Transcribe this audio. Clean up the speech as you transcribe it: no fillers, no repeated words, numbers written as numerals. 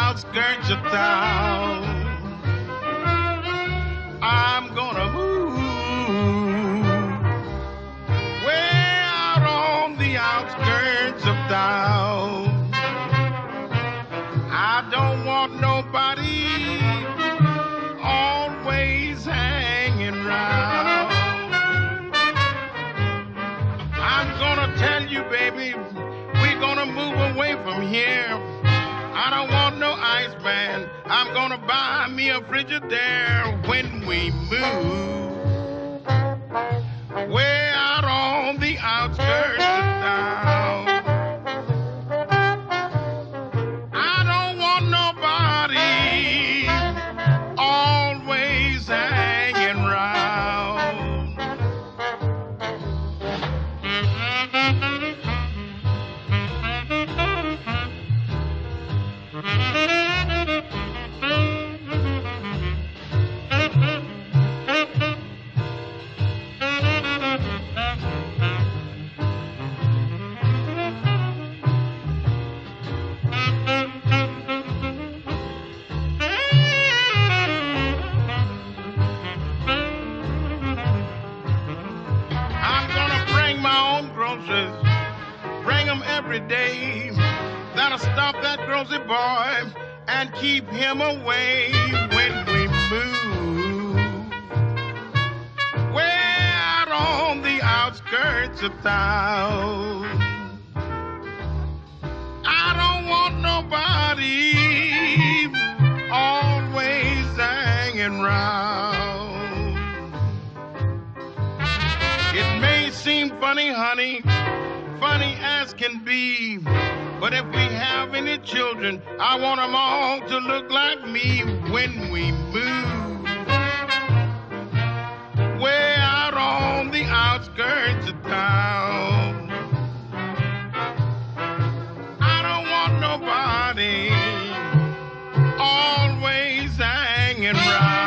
outskirts of town. I'm gonna move way out on the outskirts of town. I don't want nobody always hanging round. I'm gonna tell you, baby, we're gonna move away from here. I don't want no ice man. I'm gonna buy me a Frigidaire when we move way out on the outskirts of town. I don't want nobody always hanging round. I'm gonna bring my own groceries, bring them every day. That'll stop that grocery boy and keep him away when we move way out on the outskirts of town. I don't want nobody always hanging round. It may seem funny, honey, funny as can be, but if we have any children, I want them all to look like me when we move way out on the outskirts of town. I don't want nobody always hanging round.